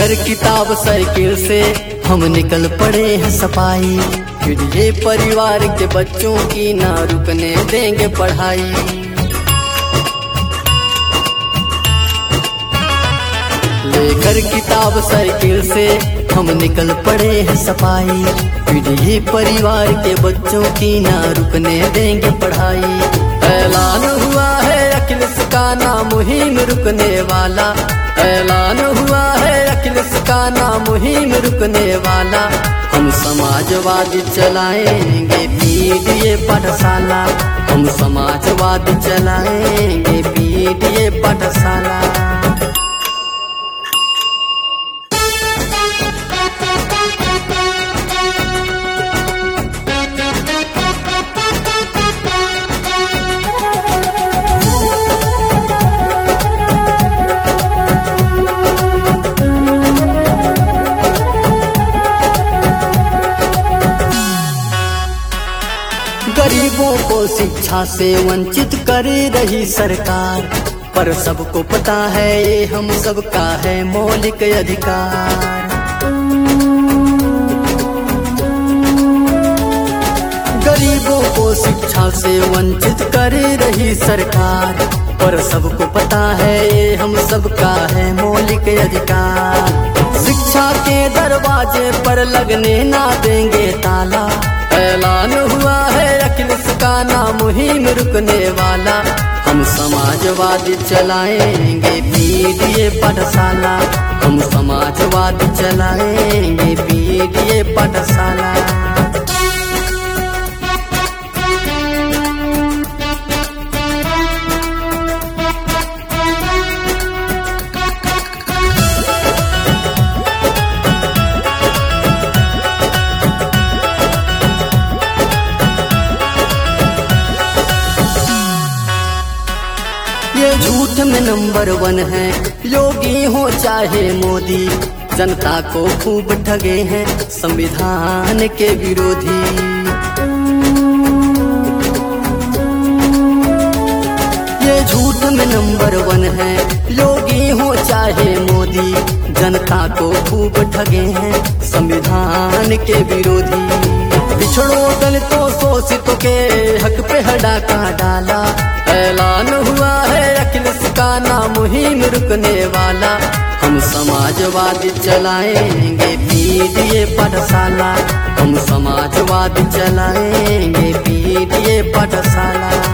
लेकर किताब साइकिल से हम निकल पड़े हैं सफाई, फिर ये परिवार के बच्चों की ना रुकने देंगे पढ़ाई। लेकर किताब साइकिल से हम निकल पड़े हैं सफाई, फिर ये परिवार के बच्चों की ना रुकने देंगे पढ़ाई। ऐलान हुआ है अखिलेश का नाम मुहिम रुकने वाला, ऐलान हुआ है अखिलेश का नाम मुहिम रुकने वाला। हम समाजवादी चलाएंगे पीडीए पाठशाला, हम समाजवादी चलाएंगे पीडीए पाठशाला। गरीबों को शिक्षा से वंचित कर रही सरकार, पर सबको पता है ये हम सबका है मौलिक अधिकार। गरीबों को शिक्षा से वंचित कर रही सरकार, पर सबको पता है ये हम सबका है मौलिक अधिकार। शिक्षा के दरवाजे पर लगने ना देंगे ताला, ऐलान हुआ है अखिलेश का नाम मुहिम रुकने वाला। हम समाजवादी चलाएंगे पीडीए पाठशाला, हम समाजवादी चलाएंगे पीडीए पाठशाला। ये झूठ में नंबर 1 है योगी हो चाहे मोदी, जनता को खूब ठगे हैं संविधान के विरोधी। ये झूठ में नंबर 1 है योगी हो चाहे मोदी, जनता को खूब ठगे हैं संविधान के विरोधी। पिछड़ों दलितों शोषितों के हक पे हड़ाका डाला, ऐलान हुआ है अखिलेश का नाम मुहिम रुकने वाला। हम समाजवादी चलाएंगे पीडीए पाठशाला, हम समाजवादी चलाएंगे पीडीए पाठशाला।